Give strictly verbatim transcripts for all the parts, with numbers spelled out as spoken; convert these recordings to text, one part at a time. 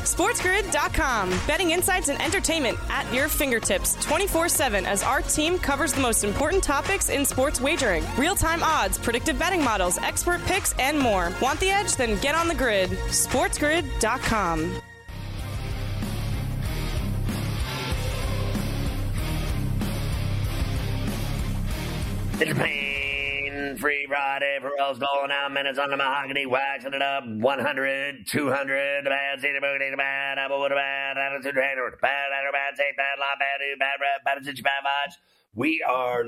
SportsGrid dot com. Betting insights and entertainment at your fingertips twenty-four seven as our team covers the most important topics in sports wagering. Real-time odds, predictive betting models, expert picks, and more. Want the edge? Then get on the grid. SportsGrid dot com. It's a pain-free Friday. Pharrell's doling out minutes on the mahogany, waxing it up. one hundred, two hundred, the bad, see the booty, the bad, apple with a bad, attitude, trainer, bad, bad, bad, say bad, lot, bad, do, bad, bad, bad, bad, bad, bad. We are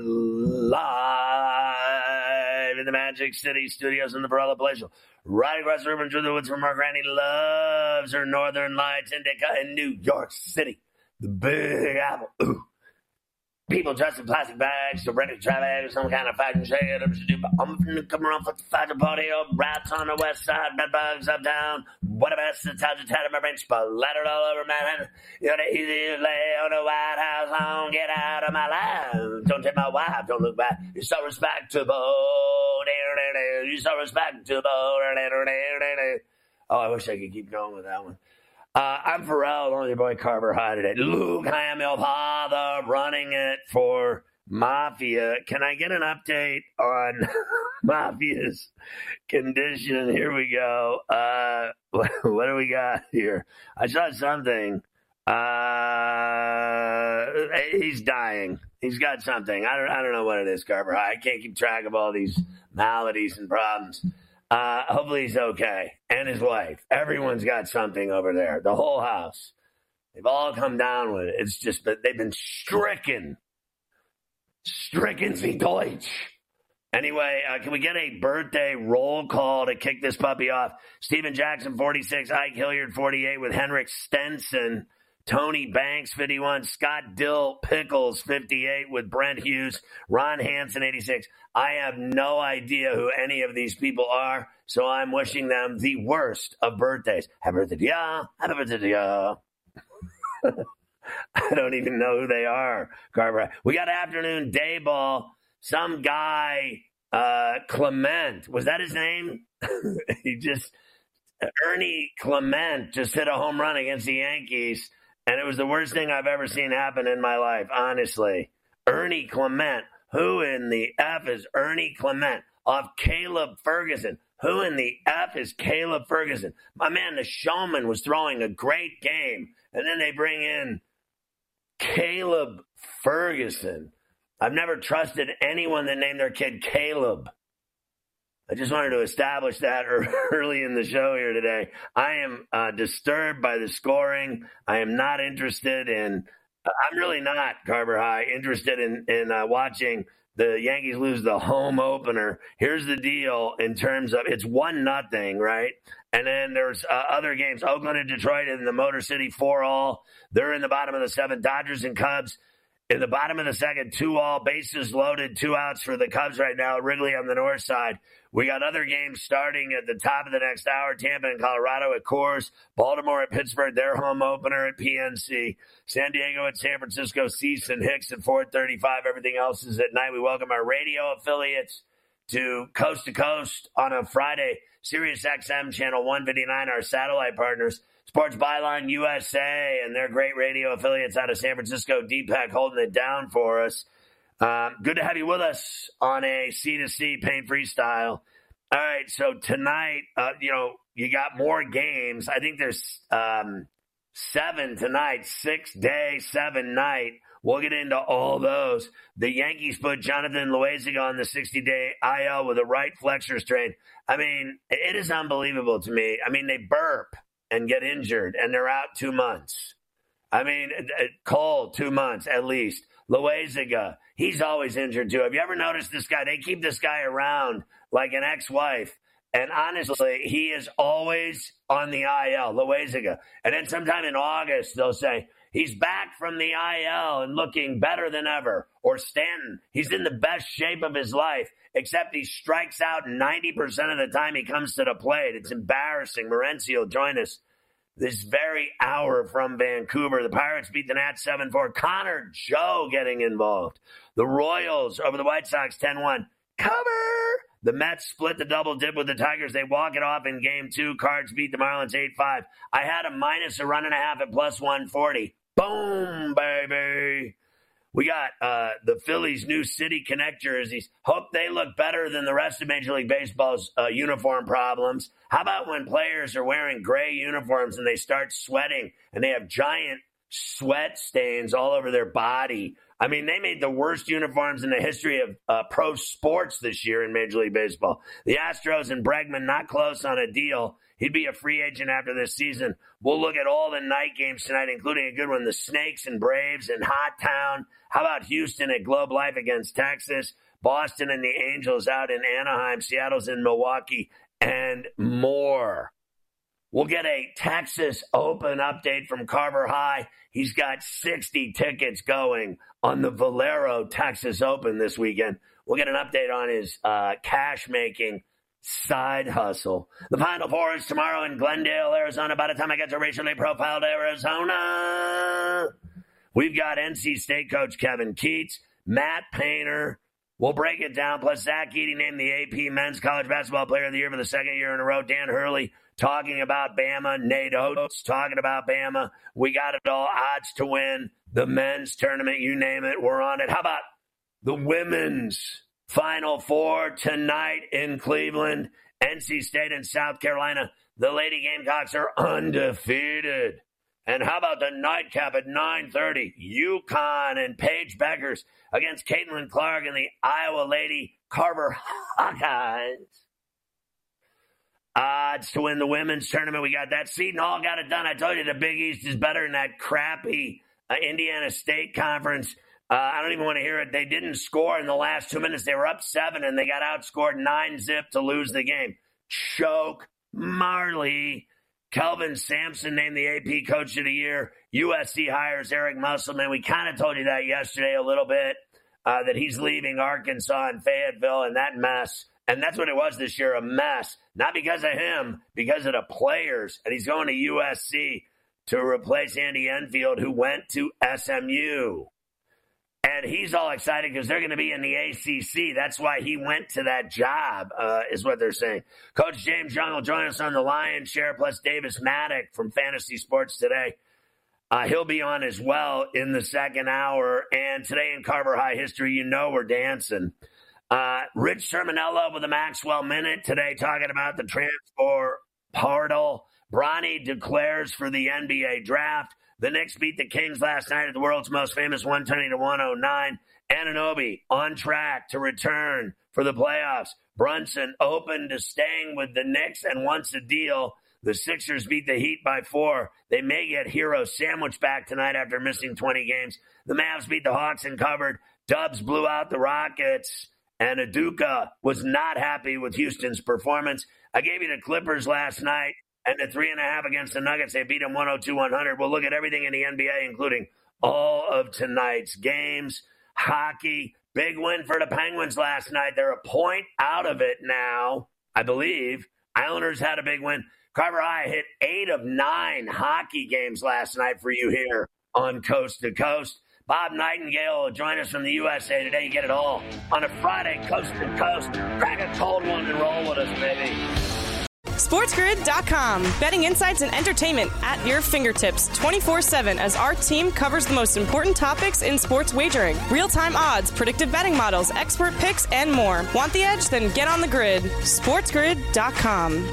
live in the Magic City studios in the Pharrell Palatial. Right across the river through the woods from our granny loves her Northern Lights Indica in New York City. The Big Apple. Ooh. People dressed in plastic bags, so ready to travel, some kind of fashion shade. I'm come around for the fashion party, old rats on the west side, bed bugs uptown. What a mess, it's how to tatted my brain, splattered all over Manhattan. You're the easy to lay on the White House lawn, get out of my life. Don't take my wife, don't look back. You're so respectable. You're so respectable. Oh, I wish I could keep going with that one. Uh, I'm Pharrell, only your boy Carver High today. Luke, I am your father, running it for Mafia. Can I get an update on Mafia's condition? Here we go. Uh, what, what do we got here? I saw something. Uh, he's dying. He's got something. I don't. I don't know what it is, Carver High. I can't keep track of all these maladies and problems. Uh, hopefully he's okay. And his wife. Everyone's got something over there. The whole house. They've all come down with it. It's just that they've been stricken. Stricken wie Deutsch. Anyway, uh, can we get a birthday roll call to kick this puppy off? Steven Jackson, forty-six. Ike Hilliard, forty-eight, with Henrik Stenson. Tony Banks, fifty-one. Scott Dill Pickles, fifty-eight, with Brent Hughes. Ron Hansen, eighty-six. I have no idea who any of these people are, so I'm wishing them the worst of birthdays. Happy birthday to ya. Happy birthday to ya. I don't even know who they are, Carver. We got afternoon day ball. Some guy, uh, Clement, was that his name? he just, Ernie Clement just hit a home run against the Yankees. And it was the worst thing I've ever seen happen in my life, honestly. Ernie Clement. Who in the F is Ernie Clement? Off Caleb Ferguson. Who in the F is Caleb Ferguson? My man, the showman, was throwing a great game. And then they bring in Caleb Ferguson. I've never trusted anyone that named their kid Caleb. I just wanted to establish that early in the show here today. I am uh, disturbed by the scoring. I am not interested in, uh, I'm really not, Carver High, interested in, in uh, watching the Yankees lose the home opener. Here's the deal in terms of, it's one nothing, right? And then there's uh, other games, Oakland and Detroit in the Motor City, four all. They're in the bottom of the seventh. Dodgers and Cubs in the bottom of the second, two all, bases loaded, two outs for the Cubs right now, Wrigley on the north side. We got other games starting at the top of the next hour. Tampa and Colorado at Coors. Baltimore at Pittsburgh, their home opener at P N C. San Diego at San Francisco, Cease and Hicks at four thirty-five. Everything else is at night. We welcome our radio affiliates to Coast to Coast on a Friday. Sirius X M Channel one fifty-nine, our satellite partners. Sports Byline U S A and their great radio affiliates out of San Francisco. Deepak holding it down for us. Um, good to have you with us on a C to C paint freestyle. All right, so tonight, uh, you know, you got more games. I think there's um, seven tonight, six day, seven night. We'll get into all those. The Yankees put Jonathan Loaiziga on the sixty-day I L with a right flexor strain. I mean, it is unbelievable to me. I mean, they burp and get injured, and they're out two months. I mean, Cole, two months at least. Loaiziga, he's always injured too. Have you ever noticed this guy? They keep this guy around like an ex-wife. And honestly, he is always on the I L, Loaiziga. And then sometime in August, they'll say, he's back from the I L and looking better than ever. Or Stanton, he's in the best shape of his life, except he strikes out ninety percent of the time he comes to the plate. It's embarrassing. Morency will join us this very hour from Vancouver. The Pirates beat the Nats seven four. Connor Joe getting involved. The Royals over the White Sox ten one. Cover The Mets split the double dip with the Tigers. They walk it off in game two. Cards beat the Marlins eight five. I had a minus a run and a half at plus one forty. Boom, baby. We got uh, the Phillies' new City Connect jerseys. Hope they look better than the rest of Major League Baseball's uh, uniform problems. How about when players are wearing gray uniforms and they start sweating and they have giant sweat stains all over their body? I mean, they made the worst uniforms in the history of uh, pro sports this year in Major League Baseball. The Astros and Bregman not close on a deal. He'd be a free agent after this season. We'll look at all the night games tonight, including a good one, the Snakes and Braves in Hot Town. How about Houston at Globe Life against Texas? Boston and the Angels out in Anaheim. Seattle's in Milwaukee, and more. We'll get a Texas Open update from Carver High. He's got sixty tickets going on the Valero Texas Open this weekend. We'll get an update on his uh, cash-making side hustle. The Final Four is tomorrow in Glendale, Arizona. By the time I get to racially profiled Arizona, we've got N C State coach Kevin Keatts, Matt Painter. We'll break it down. Plus, Zach Edey named the A P Men's College Basketball Player of the Year for the second year in a row. Dan Hurley talking about Bama. Nate Oates talking about Bama. We got it all. Odds to win the men's tournament. You name it, we're on it. How about the women's Final Four tonight in Cleveland? N C State and South Carolina. The Lady Gamecocks are undefeated. And how about the nightcap at nine thirty? UConn and Paige Beckers against Caitlin Clark and the Iowa Lady Carver Hawkeyes. Odds to win the women's tournament. We got that. Seton Hall got it done. I told you the Big East is better than that crappy uh, Indiana State conference. Uh, I don't even want to hear it. They didn't score in the last two minutes. They were up seven, and they got outscored nine zip to lose the game. Choke Marley. Kelvin Sampson named the A P Coach of the Year. U S C hires Eric Musselman. We kind of told you that yesterday a little bit, uh, that he's leaving Arkansas and Fayetteville and that mess. And that's what it was this year, a mess. Not because of him, because of the players. And he's going to U S C to replace Andy Enfield, who went to S M U. And he's all excited because they're going to be in the A C C. That's why he went to that job, uh, is what they're saying. Coach James Young will join us on the Lion's Share, plus Davis Maddock from Fantasy Sports Today. Uh, he'll be on as well in the second hour. And today in Carver High history, you know we're dancing. Uh, Rich Sermonello with the Maxwell Minute today talking about the transfer portal. Bronny declares for the N B A draft. The Knicks beat the Kings last night at the world's most famous one twenty to one oh nine. Anunoby on track to return for the playoffs. Brunson open to staying with the Knicks and wants a deal. The Sixers beat the Heat by four. They may get Hero Sandwich back tonight after missing twenty games. The Mavs beat the Hawks and covered. Dubs blew out the Rockets. And Udoka was not happy with Houston's performance. I gave you the Clippers last night. And the three and a half against the Nuggets, they beat them one oh two one hundred. We'll look at everything in the N B A, including all of tonight's games. Hockey, big win for the Penguins last night. They're a point out of it now, I believe. Islanders had a big win. Carver High hit eight of nine hockey games last night for you here on Coast to Coast. Bob Nightingale will join us from the U S A Today. You get it all on a Friday, Coast to Coast. Crack a cold one and roll with us, baby. SportsGrid dot com. Betting insights and entertainment at your fingertips twenty-four seven as our team covers the most important topics in sports wagering. Real-time odds, predictive betting models, expert picks, and more. Want the edge? Then get on the grid. SportsGrid dot com.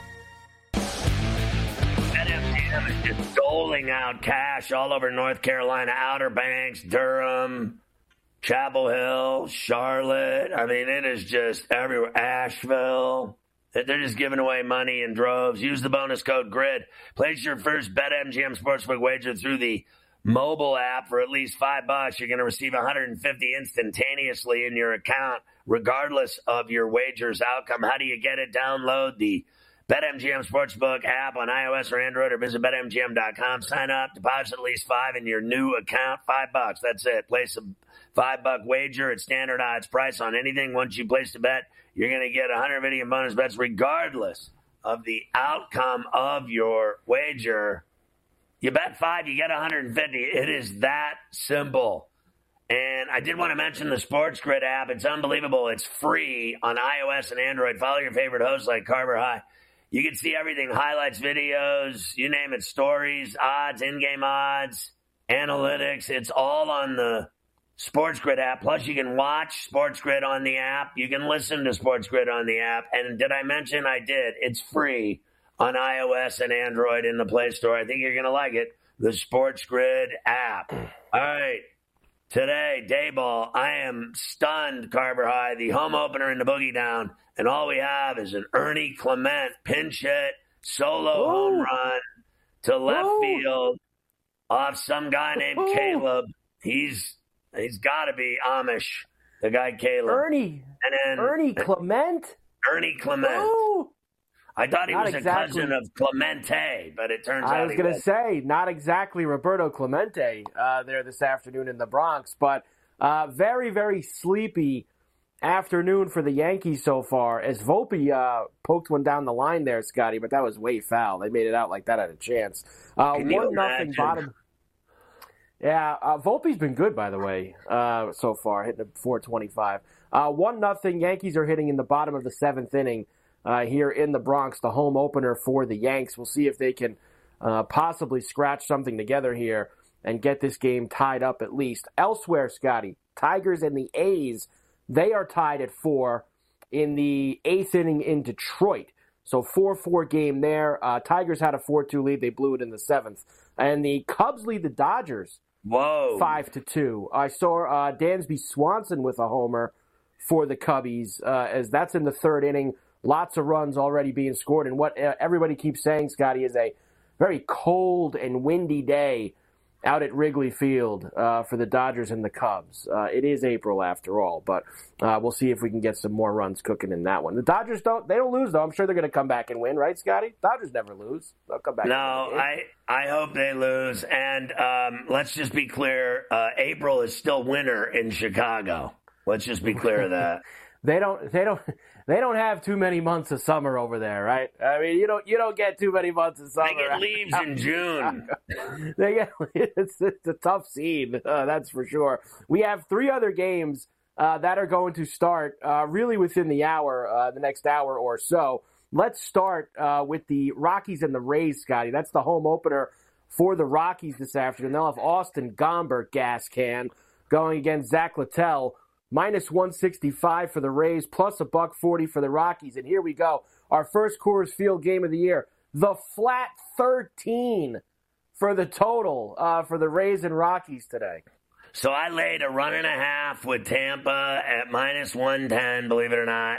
BetMGM is just doling out cash all over North Carolina, Outer Banks, Durham, Chapel Hill, Charlotte. I mean, it is just everywhere. Asheville. They're just giving away money in droves. Use the bonus code GRID. Place your first BetMGM Sportsbook wager through the mobile app for at least five bucks. You're going to receive one hundred fifty instantaneously in your account, regardless of your wager's outcome. How do you get it? Download the BetMGM Sportsbook app on iOS or Android, or visit Bet M G M dot com. Sign up, deposit at least five in your new account. Five bucks. That's it. Place a five buck wager at standard odds price on anything. Once you place the bet, you're going to get one hundred fifty in bonus bets regardless of the outcome of your wager. You bet five, you get one hundred fifty. It is that simple. And I did want to mention the Sports Grid app. It's unbelievable. It's free on iOS and Android. Follow your favorite hosts like Carver High. You can see everything, highlights, videos, you name it, stories, odds, in-game odds, analytics. It's all on the Sports Grid app. Plus, you can watch Sports Grid on the app. You can listen to Sports Grid on the app. And did I mention I did? It's free on iOS and Android in the Play Store. I think you're going to like it. The Sports Grid app. All right. Today, day ball, I am stunned, Carver High, the home opener in the Boogie Down, and all we have is an Ernie Clement pinch hit, solo Ooh. home run to left Ooh. field off some guy named Ooh. Caleb. He's he's got to be Amish, the guy Caleb. Ernie, and then, Ernie Clement? Ernie Clement. Ooh. I thought he not was exactly. a cousin of Clemente, but it turns I out was he going was. to say, not exactly Roberto Clemente uh, there this afternoon in the Bronx, but uh, very, very sleepy afternoon for the Yankees so far, as Volpe uh, poked one down the line there, Scotty, but that was way foul. They made it out like that had a chance. Uh, one nothing bottom. Yeah, uh, Volpe's been good, by the way, uh, so far, hitting a four twenty-five. Uh, one nothing, Yankees are hitting in the bottom of the seventh inning. Uh, here in the Bronx, the home opener for the Yanks. We'll see if they can uh, possibly scratch something together here and get this game tied up at least. Elsewhere, Scotty, Tigers and the A's, they are tied at four in the eighth inning in Detroit. So four four game there. Uh, Tigers had a four two lead. They blew it in the seventh. And the Cubs lead the Dodgers Whoa. five to two. I saw uh, Dansby Swanson with a homer for the Cubbies, uh, as that's in the third inning. Lots of runs already being scored. And what everybody keeps saying, Scotty, is a very cold and windy day out at Wrigley Field uh, for the Dodgers and the Cubs. Uh, it is April after all, but uh, we'll see if we can get some more runs cooking in that one. The Dodgers don't, they don't lose, though. I'm sure they're going to come back and win, right, Scotty? Dodgers never lose. They'll come back. No, I, I hope they lose. And um, let's just be clear, uh, April is still winter in Chicago. Let's just be clear of that. They don't, they don't, they don't have too many months of summer over there, right? I mean, you don't, you don't get too many months of summer. They get leaves in June. they get, it's, it's a tough scene, uh, that's for sure. We have three other games uh, that are going to start uh, really within the hour, uh, the next hour or so. Let's start uh, with the Rockies and the Rays, Scotty. That's the home opener for the Rockies this afternoon. They'll have Austin Gomber, gas can, going against Zach Littell. Minus one sixty-five for the Rays, plus a buck forty for the Rockies. And here we go. Our first Coors Field game of the year. The flat thirteen for the total uh, for the Rays and Rockies today. So I laid a run and a half with Tampa at minus one ten, believe it or not.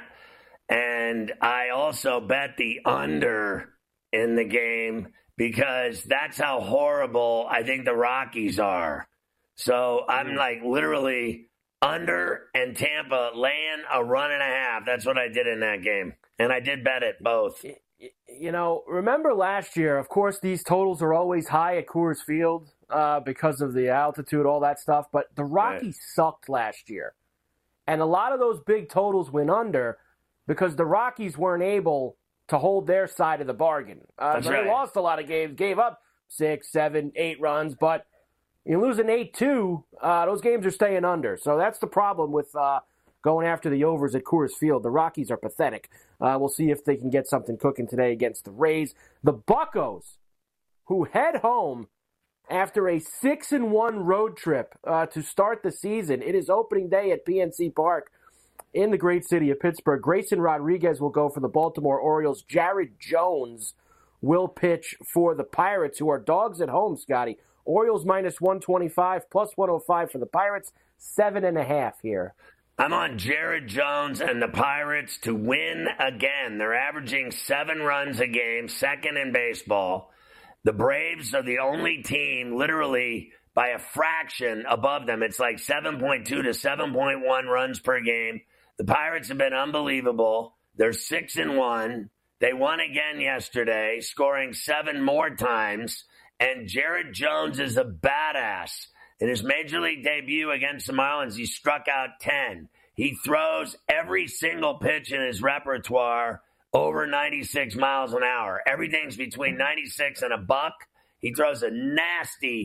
And I also bet the under in the game because that's how horrible I think the Rockies are. So I'm like literally under and Tampa laying a run and a half. That's what I did in that game. And I did bet it both. You know, remember last year, of course, these totals are always high at Coors Field uh, because of the altitude, all that stuff. But the Rockies right. sucked last year. And a lot of those big totals went under because the Rockies weren't able to hold their side of the bargain. Uh, That's they right. lost a lot of games, gave up six, seven, eight runs, but you lose an eight two, uh, those games are staying under. So that's the problem with uh, going after the overs at Coors Field. The Rockies are pathetic. Uh, we'll see if they can get something cooking today against the Rays. The Buccos, who head home after a six and one road trip uh, to start the season. It is opening day at P N C Park in the great city of Pittsburgh. Grayson Rodriguez will go for the Baltimore Orioles. Jared Jones will pitch for the Pirates, who are dogs at home, Scotty. Orioles minus one twenty-five, plus one oh five for the Pirates. Seven and a half here. I'm on Jared Jones and the Pirates to win again. They're averaging seven runs a game, second in baseball. The Braves are the only team, literally by a fraction above them. It's like seven point two to seven point one runs per game. The Pirates have been unbelievable. They're six and one. They won again yesterday, scoring seven more times. And Jared Jones is a badass. In his major league debut against the Marlins, he struck out ten. He throws every single pitch in his repertoire over ninety-six miles an hour. Everything's between ninety-six and a buck. He throws a nasty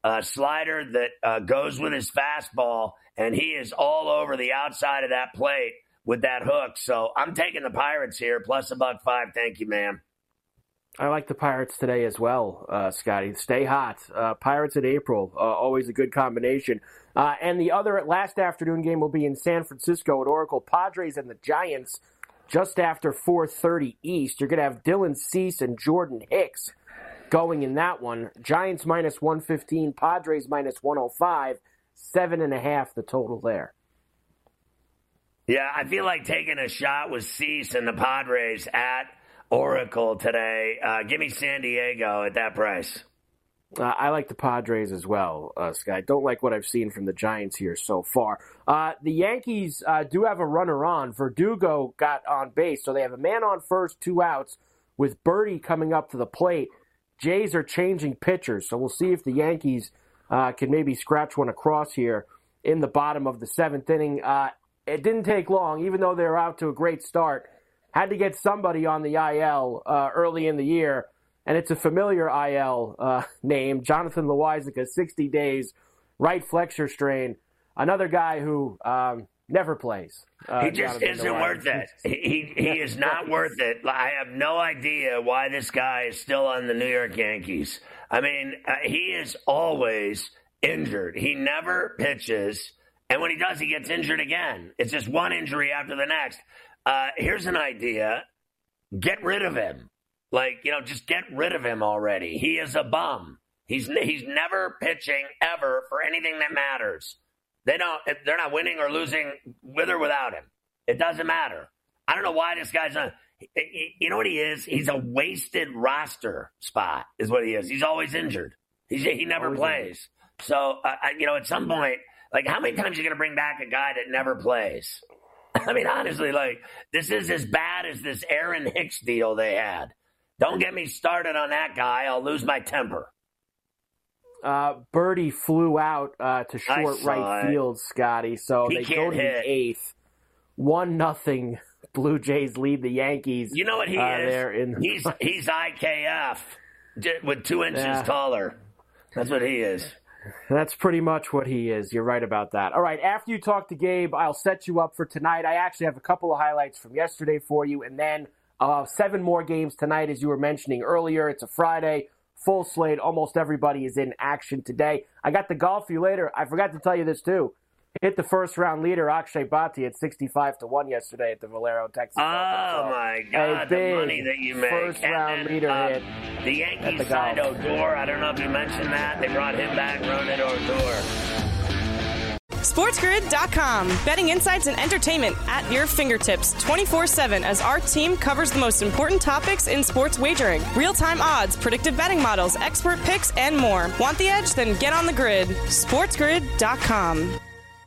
a slider that uh, goes with his fastball, and he is all over the outside of that plate with that hook. So I'm taking the Pirates here, plus a buck five. Thank you, ma'am. I like the Pirates today as well, uh, Scotty. Stay hot. Uh, Pirates in April, uh, always a good combination. Uh, and the other last afternoon game will be in San Francisco at Oracle. Padres and the Giants just after four thirty East. You're going to have Dylan Cease and Jordan Hicks going in that one. Giants minus one fifteen, Padres minus one oh five, seven and a half the total there. Yeah, I feel like taking a shot with Cease and the Padres at Oracle today. Uh, give me San Diego at that price. Uh, I like the Padres as well, uh, Sky. Don't like what I've seen from the Giants here so far. Uh, the Yankees uh, do have a runner on. Verdugo got on base, so they have a man on first, two outs, with Birdie coming up to the plate. Jays are changing pitchers, so we'll see if the Yankees uh, can maybe scratch one across here in the bottom of the seventh inning. Uh, it didn't take long, even though they were out to a great start. Had to get somebody on the I L uh, early in the year, and it's a familiar I L uh, name, Jonathan Loáisiga, sixty days, right flexor strain. Another guy who um, never plays. Uh, he just Jonathan isn't Loáisiga. worth it. He, he, he is not worth it. I have no idea why this guy is still on the New York Yankees. I mean, uh, he is always injured. He never pitches, and when he does, he gets injured again. It's just one injury after the next. Uh, here's an idea. Get rid of him. Like, you know, just get rid of him already. He is a bum. He's he's never pitching ever for anything that matters. They don't, they're not winning or losing with or without him. It doesn't matter. I don't know why this guy's not. You know what he is? He's a wasted roster spot is what he is. He's always injured. He's, he never always plays. Injured. So, uh, you know, at some point, like, how many times are you going to bring back a guy that never plays? I mean, honestly, like, this is as bad as this Aaron Hicks deal they had. Don't get me started on that guy. I'll lose my temper. Uh, Birdie flew out uh, to short right it. field, Scotty. So he they can't go to hit. the eighth. One nothing. Blue Jays lead the Yankees. You know what he uh, is? There in he's he's I K F with two inches yeah. taller. That's what he is. That's pretty much what he is. You're right about that. All right, after you talk to Gabe, I'll set you up for tonight. I actually have a couple of highlights from yesterday for you, and then uh, seven more games tonight, as you were mentioning earlier. It's a Friday, full slate. Almost everybody is in action today. I got the golf for you later. I forgot to tell you this, too. Hit the first-round leader, Akshay Bhatia, at sixty-five to one yesterday at the Valero, Texas. Oh, so my God, the money that you make. First-round leader uh, hit. The Yankees signed Odor. I don't know if you mentioned that. They brought him back, Ronald Odor. SportsGrid dot com. Betting insights and entertainment at your fingertips twenty-four seven as our team covers the most important topics in sports wagering. Real-time odds, predictive betting models, expert picks, and more. Want the edge? Then get on the grid. SportsGrid dot com.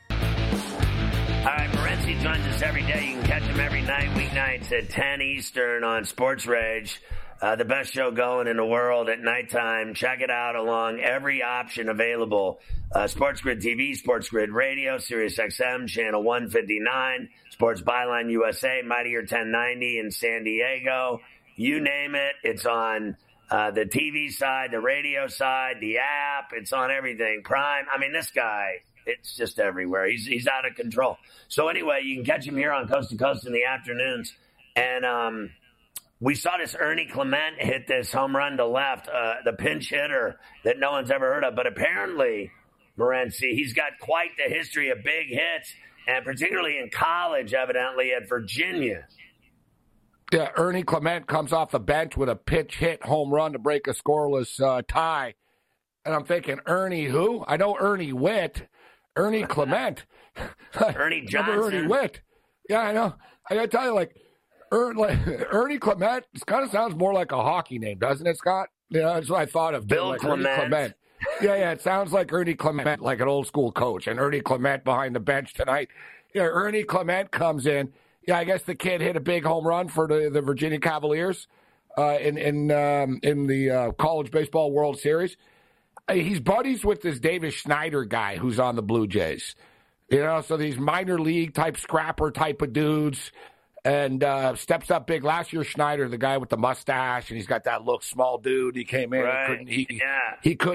All right, Morency joins us every day. You can catch him every night, weeknights at ten Eastern on Sports Rage. Uh, the best show going in the world at nighttime. Check it out along every option available. Uh, Sports Grid T V, Sports Grid Radio, Sirius X M, Channel one fifty-nine, Sports Byline U S A, Mightier ten ninety in San Diego. You name it, it's on uh, the T V side, the radio side, the app. It's on everything. Prime. I mean, this guy, it's just everywhere. He's he's out of control. So anyway, you can catch him here on Coast to Coast in the afternoons. And um, we saw this Ernie Clement hit this home run to left, uh, the pinch hitter that no one's ever heard of. But apparently, Morency, he's got quite the history of big hits, and particularly in college, evidently, at Virginia. Yeah, Ernie Clement comes off the bench with a pitch hit home run to break a scoreless uh, tie. And I'm thinking, Ernie who? I know Ernie Witt. Ernie Clement. Ernie Johnson. Ernie Witt. Yeah, I know. I got to tell you, like, er, like Ernie Clement kind of sounds more like a hockey name, doesn't it, Scott? Yeah, that's what I thought of. Bill like Clement. Ernie Clement. Yeah, yeah, it sounds like Ernie Clement, like an old school coach. And Ernie Clement behind the bench tonight. Yeah, Ernie Clement comes in. Yeah, I guess the kid hit a big home run for the, the Virginia Cavaliers uh, in in um, in the uh, College Baseball World Series. He's buddies with this Davis Schneider guy who's on the Blue Jays. You know, so these minor league type scrapper type of dudes, and uh, steps up big. Last year, Schneider, the guy with the mustache, and he's got that look, small dude. He came in, right. he couldn't, he, yeah. he couldn't,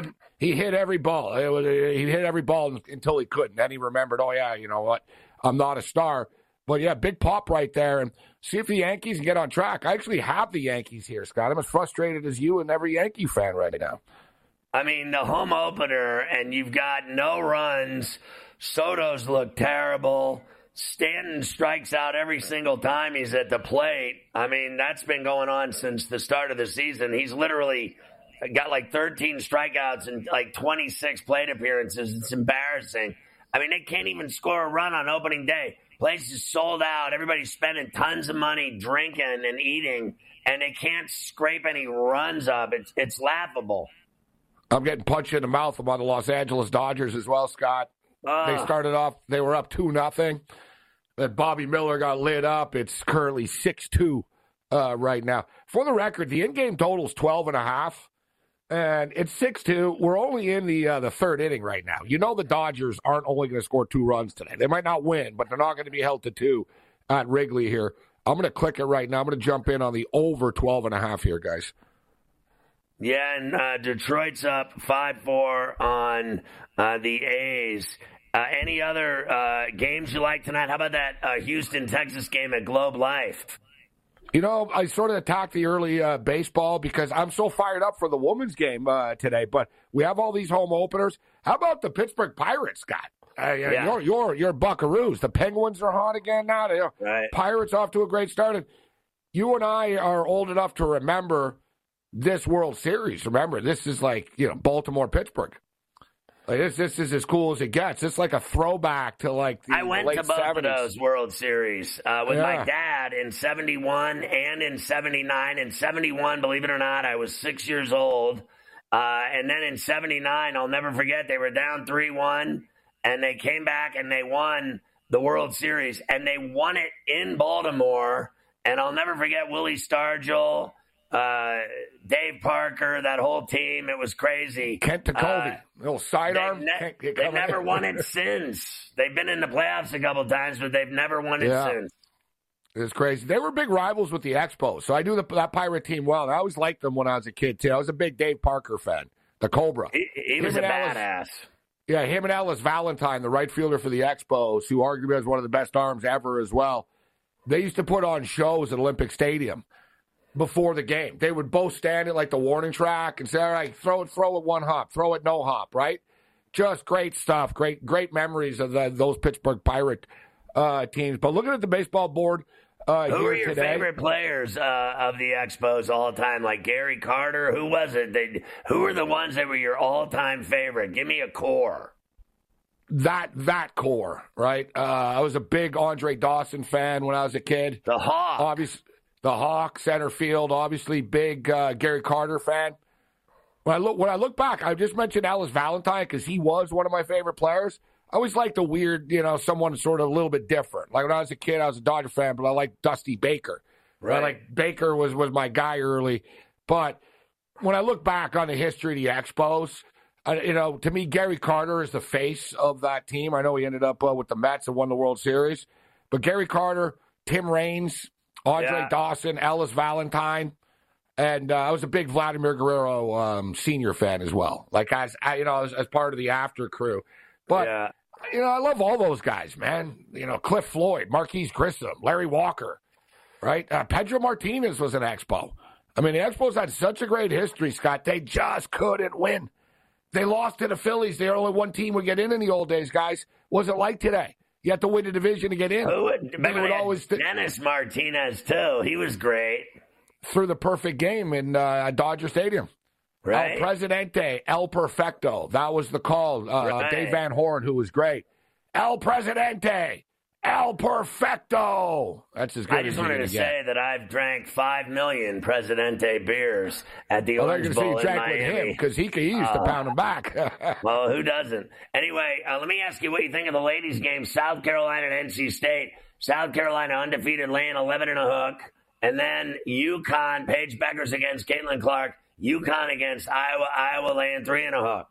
he hit every ball. It was, he hit every ball until he couldn't. Then he remembered, oh, yeah, you know what? I'm not a star. But, yeah, big pop right there. And see if the Yankees can get on track. I actually have the Yankees here, Scott. I'm as frustrated as you and every Yankee fan right now. I mean, the home opener, and you've got no runs. Soto's look terrible. Stanton strikes out every single time he's at the plate. I mean, that's been going on since the start of the season. He's literally got like thirteen strikeouts and like twenty-six plate appearances. It's embarrassing. I mean, they can't even score a run on opening day. Place is sold out. Everybody's spending tons of money drinking and eating, and they can't scrape any runs up. It's it's laughable. I'm getting punched in the mouth by the Los Angeles Dodgers as well, Scott. Uh, they started off, they were up two nothing. Then Bobby Miller got lit up. It's currently six two uh, right now. For the record, the in-game total is twelve and a half, and it's six two. We're only in the uh, the third inning right now. You know the Dodgers aren't only going to score two runs today. They might not win, but they're not going to be held to two at Wrigley here. I'm going to click it right now. I'm going to jump in on the over twelve and a half here, guys. Yeah, and uh, Detroit's up five four on uh, the A's. Uh, any other uh, games you like tonight? How about that uh, Houston-Texas game at Globe Life? You know, I sort of attacked the early uh, baseball because I'm so fired up for the women's game uh, today. But we have all these home openers. How about the Pittsburgh Pirates, Scott? Uh, yeah. You're, you're, you're Buckaroos. The Penguins are hot again now. They, right. Pirates off to a great start. And you and I are old enough to remember this World Series. Remember, this is like, you know, Baltimore-Pittsburgh. Like this, this is as cool as it gets. It's like a throwback to like the I went late to both seventies. Of those World Series uh, with yeah. my dad in seventy-one and in seventy-nine. In seventy-one, believe it or not, I was six years old. Uh, and then in seventy-nine, I'll never forget, they were down three one, and they came back and they won the World Series. And they won it in Baltimore. And I'll never forget Willie Stargell, Uh, Dave Parker, that whole team. It was crazy. Kent Tekulve, uh, little sidearm. They've, ne- they've never won it since. They've been in the playoffs a couple times, but they've never won it yeah. since. It's crazy. They were big rivals with the Expos, so I knew the, that Pirate team well. And I always liked them when I was a kid, too. I was a big Dave Parker fan, the Cobra. He, he was a badass. Ellis, yeah, him and Ellis Valentine, the right fielder for the Expos, who arguably has one of the best arms ever as well. They used to put on shows at Olympic Stadium before the game. They would both stand at like the warning track and say, all right, throw it, throw it one hop, throw it no hop, right? Just great stuff. Great, great memories of the, those Pittsburgh Pirate uh, teams. But looking at the baseball board uh, who here are your today, favorite players uh, of the Expos all time? Like Gary Carter? Who was it? They, who were the ones that were your all-time favorite? Give me a core. That that core, right? Uh, I was a big Andre Dawson fan when I was a kid. The Hawk. Obviously. The Hawk, center field, obviously big uh, Gary Carter fan. When I look when I look back, I just mentioned Ellis Valentine because he was one of my favorite players. I always liked the weird, you know, someone sort of a little bit different. Like when I was a kid, I was a Dodger fan, but I liked Dusty Baker. Right? Like Baker was, was my guy early. But when I look back on the history of the Expos, I, you know, to me, Gary Carter is the face of that team. I know he ended up uh, with the Mets and won the World Series. But Gary Carter, Tim Raines, Andre yeah. Dawson, Ellis Valentine, and uh, I was a big Vladimir Guerrero um, senior fan as well. Like as you know, as, as part of the after crew. But yeah. you know, I love all those guys, man. You know, Cliff Floyd, Marquise Grissom, Larry Walker, right? Uh, Pedro Martinez was an Expo. I mean, the Expos had such a great history, Scott. They just couldn't win. They lost to the Phillies. They're only one team would get in in the old days, guys. Wasn't like today. You have to win the division to get in. Who would, remember would always th- Dennis Martinez, too. He was great. Threw the perfect game in uh, Dodger Stadium. Right. El Presidente, El Perfecto. That was the call. Uh, right. Dave Van Horn, who was great. El Presidente, El Perfecto. That's as good I just as wanted to get. say that I've drank five million Presidente beers at the well, Orange Bowl in Miami. With him because he, he used uh, to pound them back. Well, who doesn't? Anyway, uh, let me ask you what you think of the ladies' game. South Carolina and N C State. South Carolina undefeated, laying eleven and a hook. And then UConn, Paige Beckers against Caitlin Clark. UConn against Iowa, Iowa laying three and a hook.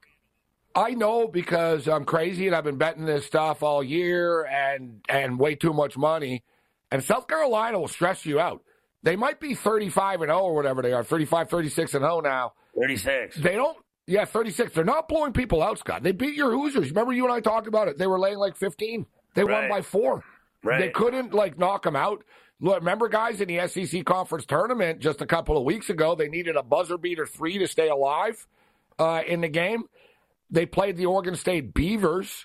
I know because I'm crazy and I've been betting this stuff all year and, and way too much money. And South Carolina will stress you out. They might be thirty-five and oh or whatever they are, thirty-five, thirty-six and oh now. thirty-six. They don't, Yeah, thirty-six. They're not blowing people out, Scott. They beat your Hoosiers. Remember you and I talked about it. They were laying like fifteen. They right. won by four. Right. They couldn't, like, knock them out. Look, remember, guys, in the S E C Conference Tournament just a couple of weeks ago, they needed a buzzer beater three to stay alive uh, in the game. They played the Oregon State Beavers,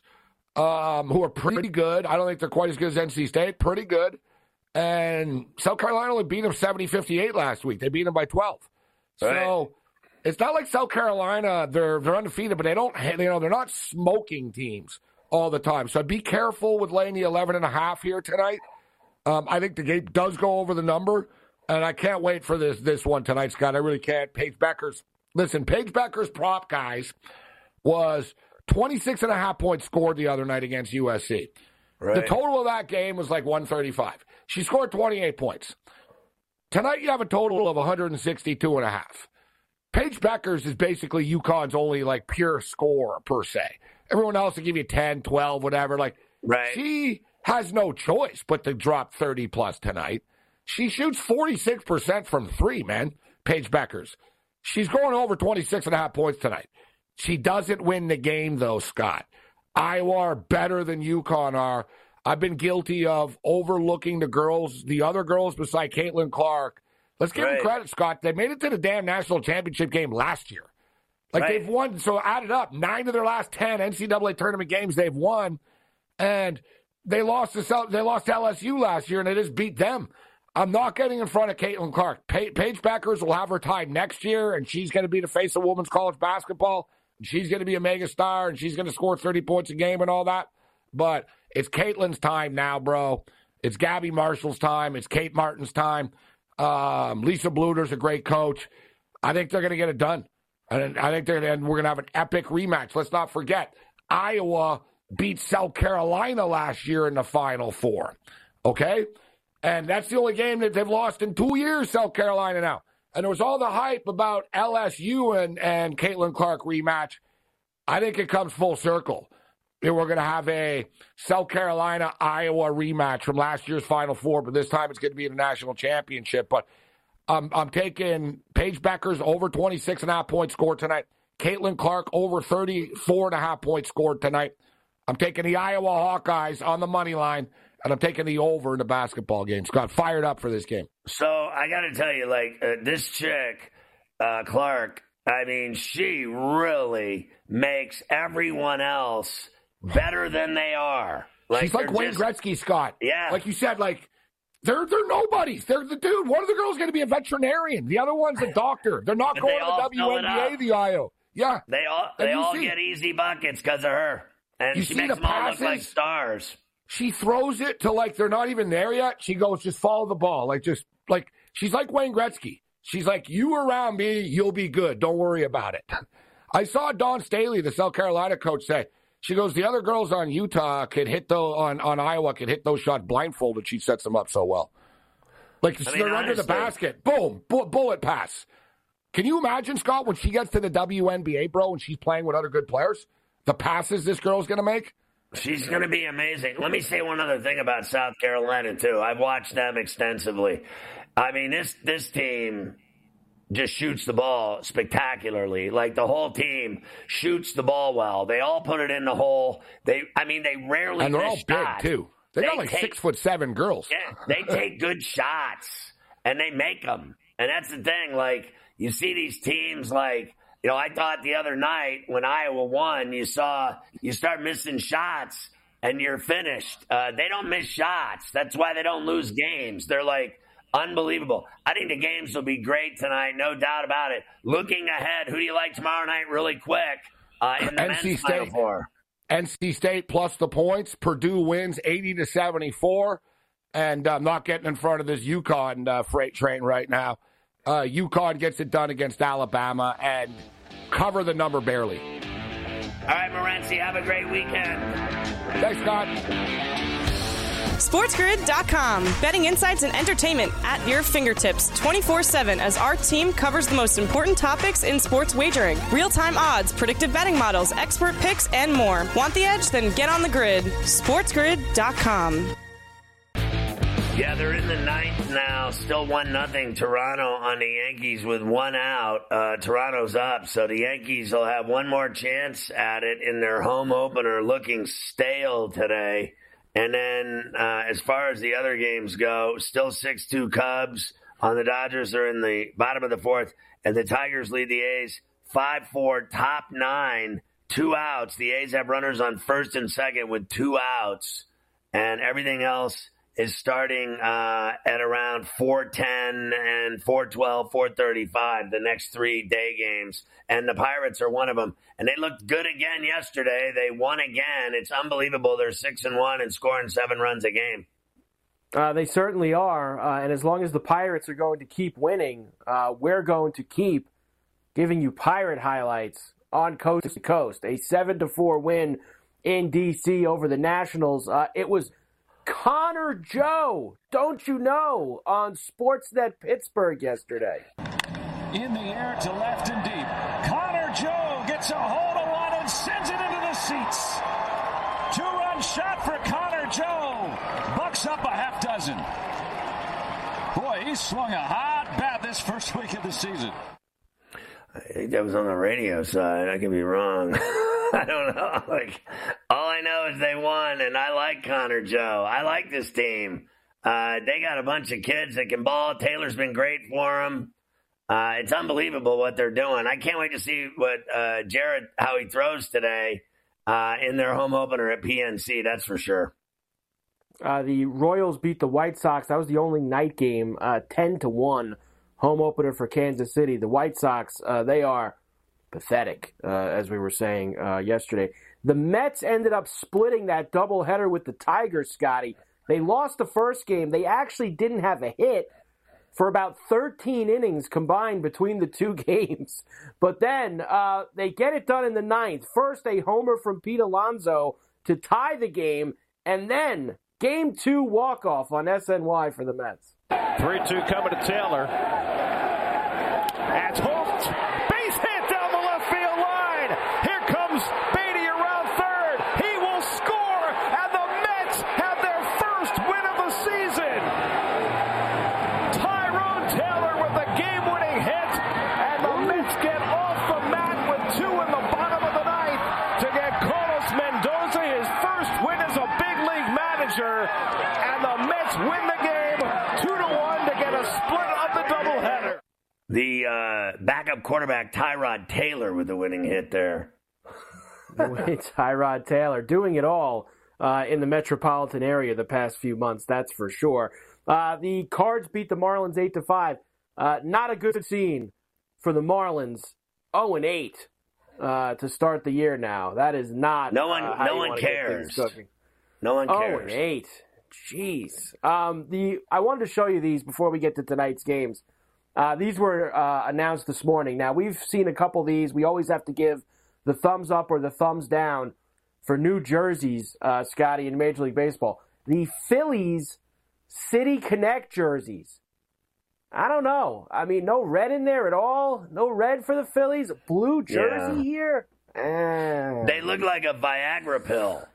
um, who are pretty good. I don't think they're quite as good as N C State. Pretty good. And South Carolina only beat them seventy fifty-eight last week. They beat them by twelve. Right. So it's not like South Carolina, they're they're undefeated, but they don't, you know, they're not smoking teams all the time. So be careful with laying the eleven and a half here tonight. Um, I think the game does go over the number, and I can't wait for this this one tonight, Scott. I really can't. Paige Becker's, listen, Paige Becker's prop, guys, was twenty-six and a half points scored the other night against U S C. Right. The total of that game was like one thirty-five. She scored twenty-eight points. Tonight you have a total of one sixty-two and a half. Paige Becker's is basically UConn's only like pure score per se. Everyone else will give you ten, twelve, whatever. Like, right. She has no choice but to drop thirty plus tonight. She shoots forty-six percent from three, man, Paige Becker's. She's going over twenty-six and a half points tonight. She doesn't win the game, though, Scott. Iowa are better than UConn are. I've been guilty of overlooking the girls, the other girls beside Caitlin Clark. Let's give right. them credit, Scott. They made it to the damn national championship game last year. Like, right. they've won, so added up, nine of their last ten N C double A tournament games they've won. And They lost to they lost to L S U last year, and they just beat them. I'm not getting in front of Caitlin Clark. Pa- Paige Beckers will have her time next year, and she's going to be the face of women's college basketball. She's going to be a mega star, and she's going to score thirty points a game and all that. But it's Caitlin's time now, bro. It's Gabby Marshall's time. It's Kate Martin's time. Um, Lisa Bluder's a great coach. I think they're going to get it done. And I think they're and we're going to have an epic rematch. Let's not forget, Iowa beat South Carolina last year in the Final Four, okay? And that's the only game that they've lost in two years, South Carolina now. And there was all the hype about L S U and, and Caitlin Clark rematch. I think it comes full circle. We're going to have a South Carolina-Iowa rematch from last year's Final Four, but this time it's going to be in the national championship. But um, I'm taking Paige Becker's over twenty-six and a half points scored tonight. Caitlin Clark over thirty-four and a half points scored tonight. I'm taking the Iowa Hawkeyes on the money line, and I'm taking the over in the basketball game. Scott, fired up for this game. So I got to tell you, like, uh, this chick, uh, Clark, I mean, she really makes everyone else better than they are. Like, she's like Wayne just, Gretzky, Scott. Yeah. Like you said, like, they're they're nobodies. They're the dude. One of the girls is going to be a veterinarian. The other one's a doctor. They're not going to the W N B A, the I O. Yeah. They all, they all see, get easy buckets because of her. And you she see makes the them all passes? look like stars. She throws it to, like, they're not even there yet. She goes, just follow the ball. Like, just, like, she's like Wayne Gretzky. She's like, you around me, you'll be good. Don't worry about it. I saw Dawn Staley, the South Carolina coach, say, she goes, the other girls on Utah could hit those, on, on Iowa could hit those shots blindfolded. She sets them up so well. Like, I mean, they're honestly, under the basket. Boom, bu- bullet pass. Can you imagine, Scott, when she gets to the W N B A, bro, and she's playing with other good players? The passes this girl's going to make? She's going to be amazing. Let me say one other thing about South Carolina, too. I've watched them extensively. I mean, this this team just shoots the ball spectacularly. Like, the whole team shoots the ball well. They all put it in the hole. They, I mean, they rarely And they're miss all big, shots. too. They, they got like take, six foot seven girls. Yeah, they take good shots, and they make them. And that's the thing. Like, you see these teams like, you know, I thought the other night when Iowa won, you saw you start missing shots and you're finished. Uh, they don't miss shots. That's why they don't lose games. They're like unbelievable. I think the games will be great tonight, no doubt about it. Looking ahead, who do you like tomorrow night really quick uh, in the N C men's State. Final Four? N C State plus the points. Purdue wins eighty to seventy-four. And I'm not getting in front of this UConn uh, freight train right now. Uh, UConn gets it done against Alabama and cover the number barely. All right, Morency, have a great weekend. Thanks, Scott. SportsGrid dot com. Betting insights and entertainment at your fingertips twenty-four seven as our team covers the most important topics in sports wagering. Real-time odds, predictive betting models, expert picks, and more. Want the edge? Then get on the grid. SportsGrid dot com. Yeah, they're in the ninth now. Still one nothing. Toronto on the Yankees with one out. Uh, Toronto's up, so the Yankees will have one more chance at it in their home opener, looking stale today. And then uh, as far as the other games go, still six two Cubs on the Dodgers. They're in the bottom of the fourth, and the Tigers lead the A's five four, top nine, two outs. The A's have runners on first and second with two outs, and everything else is starting uh, at around four ten and four twelve, four thirty-five, the next three day games. And the Pirates are one of them. And they looked good again yesterday. They won again. It's unbelievable. They're six and one and scoring seven runs a game. Uh, they certainly are. Uh, and as long as the Pirates are going to keep winning, uh, we're going to keep giving you Pirate highlights on Coast to Coast. A seven to four win in D C over the Nationals. Uh, it was Connor Joe, don't you know, on Sportsnet Pittsburgh yesterday. In the air to left and deep. Connor Joe gets a hold of one and sends it into the seats. Two-run shot for Connor Joe. Bucks up a half dozen. Boy, he swung a hot bat this first week of the season. I think that was on the radio side. I could be wrong. I don't know. Like, all I know is they won, and I like Connor Joe. I like this team. Uh, they got a bunch of kids that can ball. Taylor's been great for them. Uh, it's unbelievable what they're doing. I can't wait to see what uh, Jared, how he throws today uh, in their home opener at P N C. That's for sure. Uh, the Royals beat the White Sox. That was the only night game, uh, ten to one. Home opener for Kansas City. The White Sox, uh, they are pathetic, uh, as we were saying uh, yesterday. The Mets ended up splitting that doubleheader with the Tigers, Scotty. They lost the first game. They actually didn't have a hit for about thirteen innings combined between the two games. But then uh, they get it done in the ninth. First, a homer from Pete Alonso to tie the game, and then game two walk-off on S N Y for the Mets. three two coming to Taylor. That's hooked. Base hit down the left field line. Here comes Beatty around third. He will score, and the Mets have their first win of the season. Tyrone Taylor with a game-winning hit, and the Mets get off the mat with two in the bottom of the ninth to get Carlos Mendoza his first win as a big league manager, and the Mets win the game two to one to get a split of the doubleheader. The uh, backup quarterback, Tyrod Taylor, with the winning hit there. Tyrod Taylor doing it all uh, in the metropolitan area the past few months, that's for sure. Uh, the Cards beat the Marlins eight to five. Uh, not a good scene for the Marlins. oh and eight uh, to start the year now. That is not No one, uh, how no you one wanna get cares. things cooking. No one cares. oh and eight. Jeez. Um, the I wanted to show you these before we get to tonight's games. Uh, these were uh, announced this morning. Now, we've seen a couple of these. We always have to give the thumbs up or the thumbs down for new jerseys, uh, Scotty, in Major League Baseball. The Phillies City Connect jerseys. I don't know. I mean, no red in there at all. No red for the Phillies. Blue jersey Yeah. here. Eh. They look like a Viagra pill.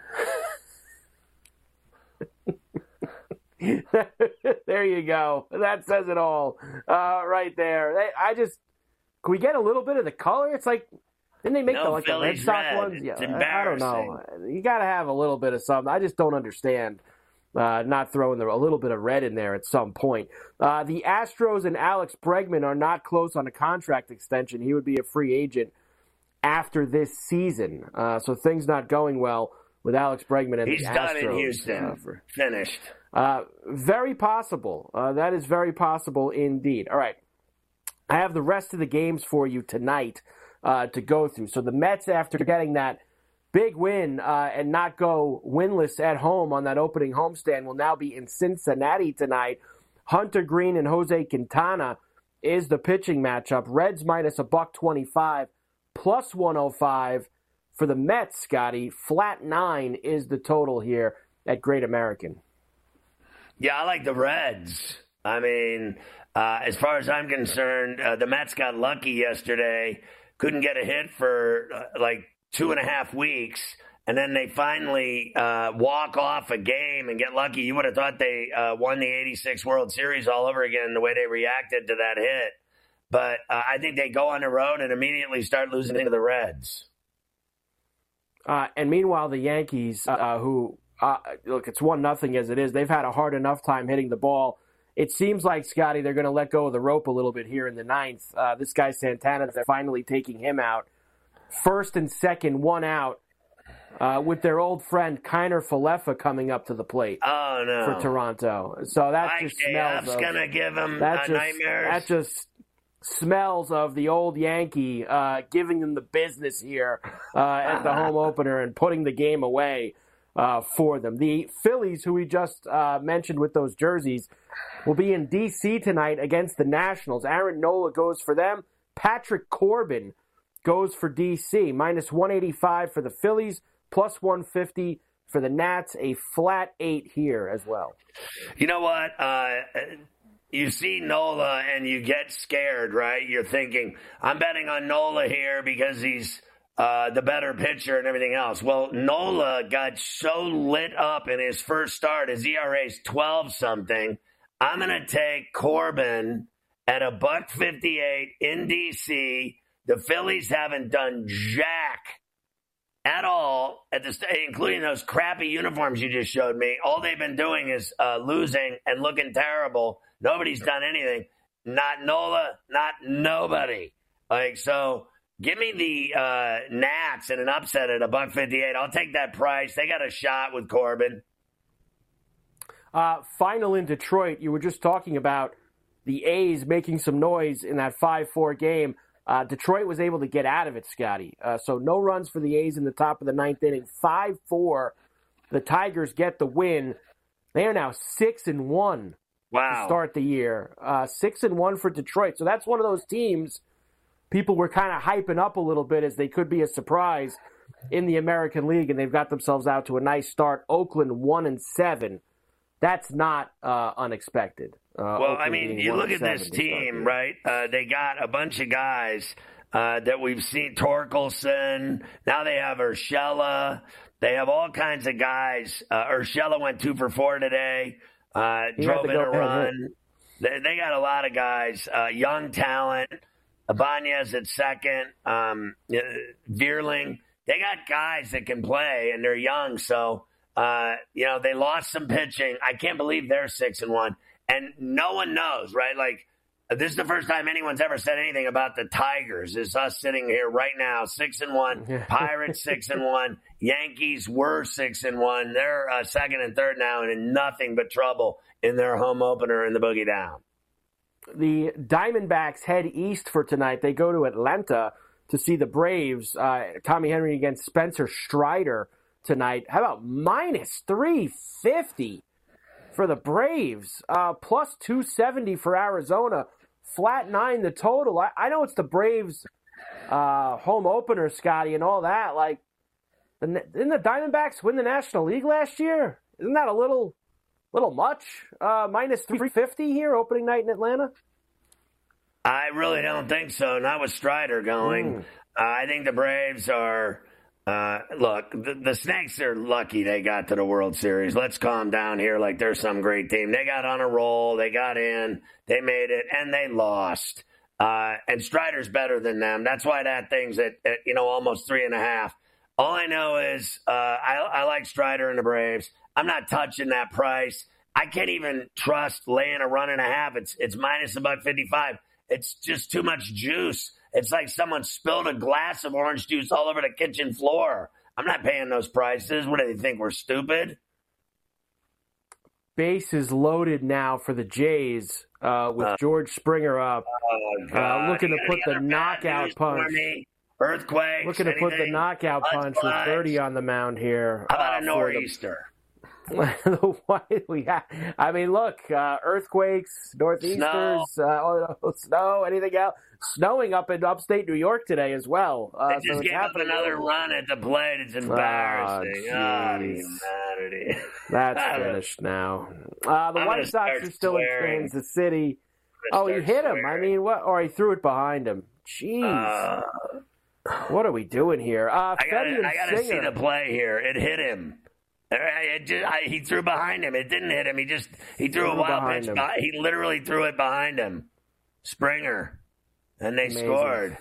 There you go. That says it all uh, right there. They, I just, can we get a little bit of the color? It's like, didn't they make No the, like the Red Phillies Sox red. ones? It's I, I don't know. embarrassing. You got to have a little bit of something. I just don't understand uh, not throwing the, a little bit of red in there at some point. Uh, the Astros and Alex Bregman are not close on a contract extension. He would be a free agent after this season. Uh, so things not going well with Alex Bregman and He's the done Astros. in Houston. Uh, for, Finished. uh, very possible. Uh, that is very possible indeed. All right. I have the rest of the games for you tonight uh, to go through. So the Mets, after getting that big win uh, and not go winless at home on that opening homestand, will now be in Cincinnati tonight. Hunter Green and Jose Quintana is the pitching matchup. Reds minus a buck twenty-five, plus one oh five for the Mets, Scotty. Flat nine is the total here at Great American. Yeah, I like the Reds. I mean, uh, as far as I'm concerned, uh, the Mets got lucky yesterday. Couldn't get a hit for uh, like two and a half weeks. and then they finally uh, walk off a game and get lucky. You would have thought they uh, won the eighty-six World Series all over again the way they reacted to that hit. But uh, I think they go on the road and immediately start losing to the Reds. Uh, and meanwhile, the Yankees, uh, who, uh, look, it's one nothing as it is. They've had a hard enough time hitting the ball. It seems like, Scotty, they're going to let go of the rope a little bit here in the ninth. Uh, this guy Santana, they're finally taking him out. First and second, one out, uh, with their old friend Kiner Falefa coming up to the plate. Oh, no. For Toronto. So that Mike just smells J F's of... going to give him that uh, just, nightmares. That just smells of the old Yankee uh, giving them the business here uh, at the home opener and putting the game away uh, for them. The Phillies, who we just uh, mentioned with those jerseys, will be in D C tonight against the Nationals. Aaron Nola goes for them. Patrick Corbin goes for D C. Minus one eighty-five for the Phillies, plus one fifty for the Nats. A flat eight here as well. You know what? Uh, you see Nola and you get scared, right? You're thinking, I'm betting on Nola here because he's uh, the better pitcher and everything else. Well, Nola got so lit up in his first start. His E R A is twelve something. I'm going to take Corbin at a buck fifty-eight in D C. The Phillies haven't done jack at all, at the including those crappy uniforms you just showed me. All they've been doing is uh, losing and looking terrible. Nobody's done anything. Not Nola, not nobody. Like, so give me the uh, Nats and an upset at a buck fifty-eight. I'll take that price. They got a shot with Corbin. Uh, final in Detroit, you were just talking about the A's making some noise in that five four game. Uh, Detroit was able to get out of it, Scotty. Uh, so no runs for the A's in the top of the ninth inning. five four. The Tigers get the win. They are now six and one Wow. to start the year. Uh, six and one for Detroit. So that's one of those teams people were kind of hyping up a little bit as they could be a surprise in the American League, and they've got themselves out to a nice start. Oakland one and seven. That's not uh, unexpected. Uh, well, Oakland I mean, you look at this team, right? Uh, they got a bunch of guys uh, that we've seen. Torkelson. Now they have Urshela. They have all kinds of guys. Uh, Urshela went two for four today. Uh, drove in a run. They, they got a lot of guys. Uh, young talent. Ibanez at second. Um, Vierling. They got guys that can play, and they're young, so... Uh, you know, they lost some pitching. I can't believe they're six and one, and no one knows, right? Like, this is the first time anyone's ever said anything about the Tigers. It's us sitting here right now, six and one. Pirates six and one. Yankees were six and one. They're uh, second and third now, and in nothing but trouble in their home opener in the Boogie Down. The Diamondbacks head east for tonight. They go to Atlanta to see the Braves. Uh, Tommy Henry against Spencer Strider tonight. How about minus three fifty for the Braves? Uh, plus two seventy for Arizona. Flat nine the total. I, I know it's the Braves uh, home opener, Scotty, and all that. Like, didn't the Diamondbacks win the National League last year? Isn't that a little little much? Uh, minus three fifty here, opening night in Atlanta? I really don't think so. Not with Strider going. Mm. Uh, I think the Braves are... Uh, look, the, the Snakes are lucky they got to the World Series. Let's calm down here like they're some great team. They got on a roll. They got in. They made it, and they lost. Uh, and Strider's better than them. That's why that thing's at, at you know, almost three and a half. All I know is uh, I, I like Strider and the Braves. I'm not touching that price. I can't even trust laying a run and a half. It's it's minus a buck fifty-five. It's just too much juice. It's like someone spilled a glass of orange juice all over the kitchen floor. I'm not paying those prices. What do they think? We're stupid? Base is loaded now for the Jays uh, with uh, George Springer up. Oh, uh, looking to put the knockout punch. Earthquake. Looking to put the knockout punch with thirty on the mound here. How about uh, a nor'easter? we have, I mean, look, uh, earthquakes, northeasters, snow. Uh, snow, anything else? Snowing up in upstate New York today as well. Uh, they just so gave up another run at the plate. It's embarrassing. Oh, humanity. That's finished now. Uh, the I'm White Sox are still swearing. in Kansas City. Oh, you hit swearing. him. I mean, what? Or he threw it behind him. Jeez. Uh, What are we doing here? Uh, I got to see the play here. It hit him. It just, I, he threw behind him. It didn't hit him. He just he threw, threw a wild pitch. Him. He literally threw it behind him. Springer. And they Amazing. scored.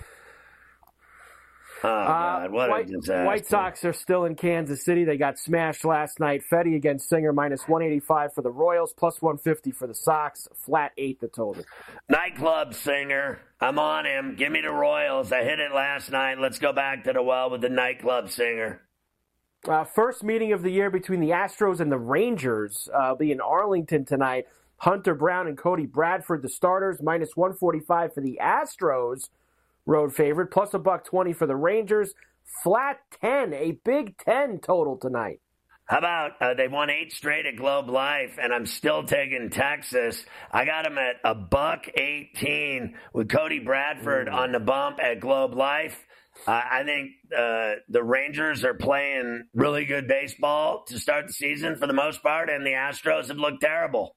Oh, God. Uh, what White, a disaster. White Sox are still in Kansas City. They got smashed last night. Fetty against Singer, minus one eighty-five for the Royals, plus one fifty for the Sox. Flat eight the total. Nightclub Singer. I'm on him. Give me the Royals. I hit it last night. Let's go back to the well with the Nightclub Singer. Uh, first meeting of the year between the Astros and the Rangers uh, will be in Arlington tonight. Hunter Brown and Cody Bradford, the starters, minus one forty-five for the Astros, road favorite, plus a buck twenty for the Rangers. Flat ten, a big ten total tonight. How about uh, they won eight straight at Globe Life, and I'm still taking Texas. I got them at a buck eighteen with Cody Bradford mm. on the bump at Globe Life. Uh, I think uh, the Rangers are playing really good baseball to start the season for the most part, and the Astros have looked terrible.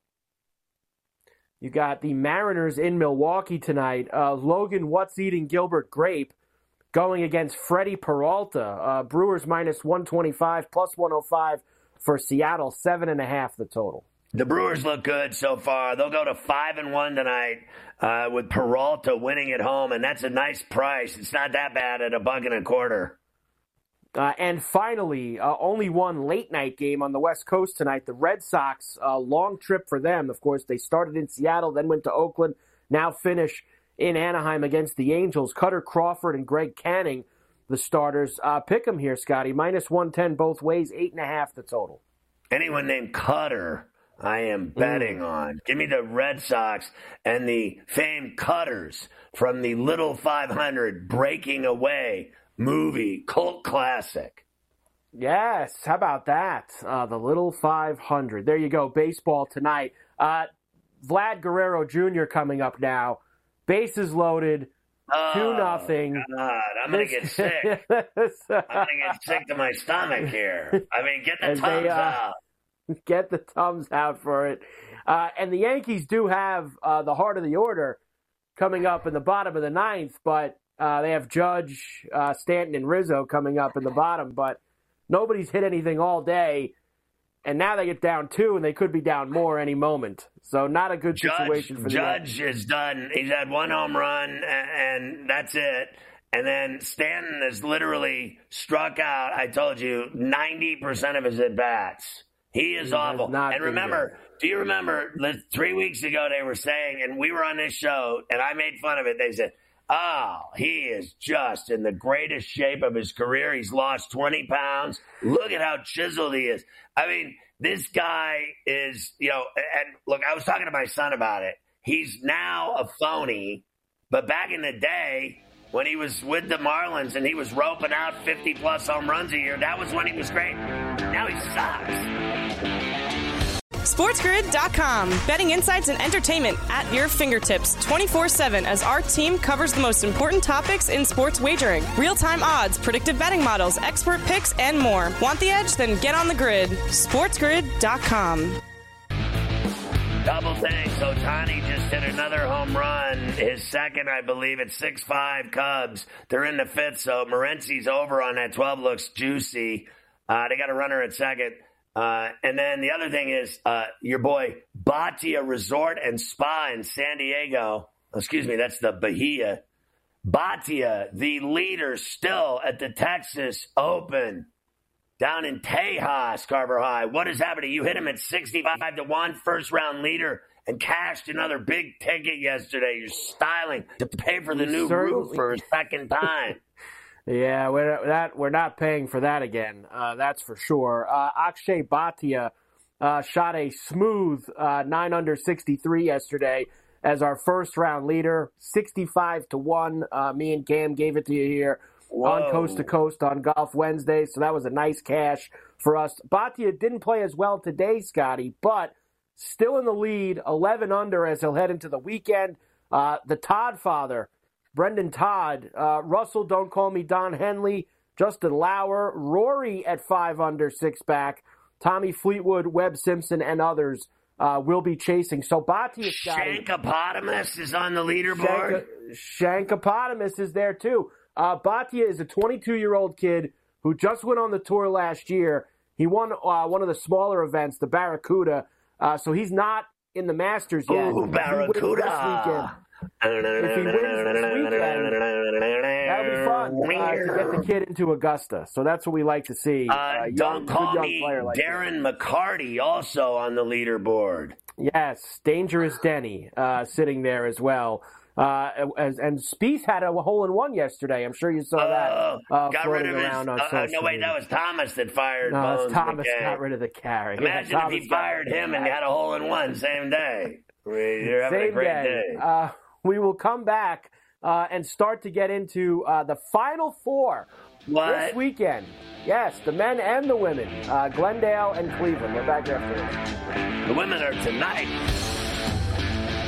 You got the Mariners in Milwaukee tonight. Uh, Logan What's Eating Gilbert Grape going against Freddie Peralta. Uh, Brewers minus one twenty-five, plus one oh five for Seattle, seven and a half the total. The Brewers look good so far. They'll go to five and one tonight uh, with Peralta winning at home, and that's a nice price. It's not that bad at a buck and a quarter. Uh, and finally, uh, only one late-night game on the West Coast tonight. The Red Sox, a uh, long trip for them. Of course, they started in Seattle, then went to Oakland, now finish in Anaheim against the Angels. Cutter Crawford and Greg Canning, the starters. Uh, pick them here, Scotty. minus one ten both ways, eight and a half the total. Anyone named Cutter, I am betting mm. on. Give me the Red Sox and the famed Cutters from the Little five hundred Breaking Away movie, cult classic. Yes, how about that? Uh, the Little five hundred. There you go, baseball tonight. Uh, Vlad Guerrero Junior coming up now. Bases loaded, oh, two nothing. God, I'm going to get sick. I'm going to get sick to my stomach here. I mean, get the As thumbs they, uh, out. Get the thumbs out for it. Uh, and the Yankees do have uh, the heart of the order coming up in the bottom of the ninth, but uh, they have Judge, uh, Stanton, and Rizzo coming up in the bottom, but nobody's hit anything all day, and now they get down two, and they could be down more any moment. So not a good Judge, situation for the Judge Yankees. Is done. He's had one home run, and that's it. And then Stanton has literally struck out, I told you, ninety percent of his at-bats. He is he awful. And remember, do you remember three weeks ago they were saying, and we were on this show, and I made fun of it, they said, oh, he is just in the greatest shape of his career. He's lost twenty pounds. Look at how chiseled he is. I mean, this guy is, you know, and look, I was talking to my son about it. He's now a phony, but back in the day, when he was with the Marlins and he was roping out fifty-plus home runs a year, that was when he was great. Now he sucks. SportsGrid dot com. Betting insights and entertainment at your fingertips twenty-four seven as our team covers the most important topics in sports wagering. Real-time odds, predictive betting models, expert picks, and more. Want the edge? Then get on the grid. SportsGrid dot com. Double thanks. Ohtani just hit another home run. His second, I believe, at six five Cubs. They're in the fifth, so Morency's over on that twelve looks juicy. Uh, they got a runner at second. Uh, and then the other thing is uh, your boy Bhatia Resort and Spa in San Diego. Excuse me, that's the Bahia. Bhatia, the leader still at the Texas Open. Down in Tejas, Carver High. What is happening? You hit him at sixty-five to one, first round leader, and cashed another big ticket yesterday. You're styling to pay for the new Certainly. roof for a second time. Yeah, we're that we're not paying for that again. Uh, that's for sure. Uh, Akshay Bhatia uh, shot a smooth uh, nine under sixty-three yesterday as our first round leader, sixty-five to one. Uh, me and Cam gave it to you here. Whoa. On Coast to Coast on Golf Wednesday, so that was a nice cash for us. Bhatia didn't play as well today, Scotty, but still in the lead, eleven under as he'll head into the weekend. Uh, the Todd father, Brendan Todd, uh, Russell, Don't Call Me Don Henley, Justin Lauer, Rory at five under, six back, Tommy Fleetwood, Webb Simpson, and others uh, will be chasing. So Bhatia, Scotty, Shankopotamus is on the leaderboard. Shank- Shankopotamus is there too. Uh, Bhatia is a twenty-two-year-old kid who just went on the tour last year. He won uh, one of the smaller events, the Barracuda, uh, so he's not in the Masters yet. Ooh, Barracuda. If he wins this weekend, that'll be fun uh, to get the kid into Augusta. So that's what we like to see. Uh, Uh, young, don't call good young me player like Darren McCarty, also on the leaderboard. that. Yes, Dangerous Denny uh, sitting there as well. Uh, as, and Spieth had a hole-in-one yesterday. I'm sure you saw that Oh, uh, got floating rid of his. around on Uh, social no, wait, media. that was Thomas that fired No, Bones. it's Thomas McKay. got rid of the carry. Imagine Yeah, if he Thomas got fired rid of him the and had a hole in one same day. You're having Same a great day. day. Uh, we will come back uh, and start to get into uh, the Final Four What? this weekend. Yes, the men and the women. Uh, Glendale and Cleveland. We're back after this. The women are tonight.